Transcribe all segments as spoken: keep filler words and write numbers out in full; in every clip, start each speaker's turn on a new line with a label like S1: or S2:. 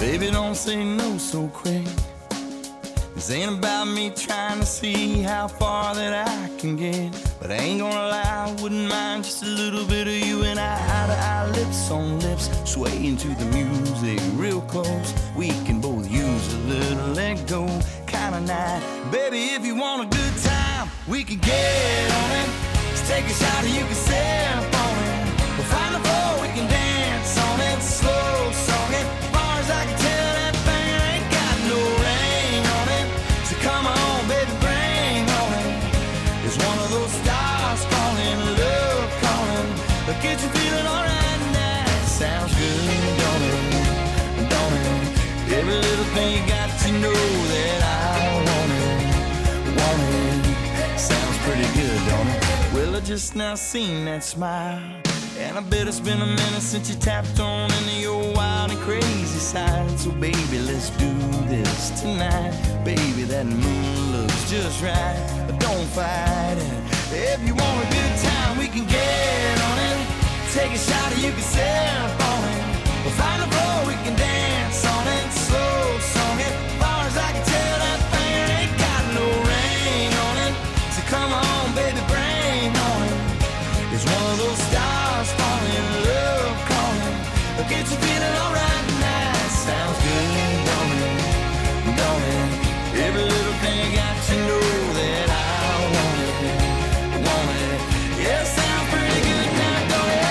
S1: Baby, don't say no so quick. This ain't about me trying to see how far that I can get. But I ain't gonna lie, I wouldn't mind just a little bit of you and I, eye to eye, lips on lips, swaying to the music real close. We can both use a little let go kind of night. Baby, if you want a good time, we can get on it. Let's take a shot and you can sip on it. We'll find the floor, we can dance on it. Slow song it, as far as I can tell, that thing ain't got no ring on it. So come on, baby, bring on it. It's one of those stars calling, love calling. But get you feeling alright now. Sounds good, don't it? Don't it? Every little thing you got to know that I want it, want it. Sounds pretty good, don't it? Well, I just now seen that smile, and I bet it's been a minute since you tapped on into your wild and crazy side. So baby, let's do this tonight. Baby, that moon looks just right. Don't fight it. If you want a good time, we can get on it. Take a shot and you can sip on it. We'll find a floor, we can dance on it. Slow song it, as far as I can tell, that thing ain't got no ring on it. So come on, baby, bring on it. It's one of those stars falling, love calling. But get you feeling alright now. Sounds good, don't it? Don't it? Every little thing you got to know that I want it, want it. Yeah, sounds pretty good now, don't it?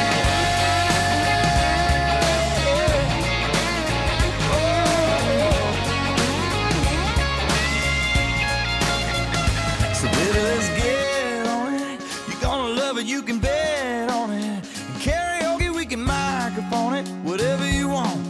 S1: So baby, let's get on it. You're gonna love it, you can bet on it. Karaoke, we can microphone it. Whatever you want,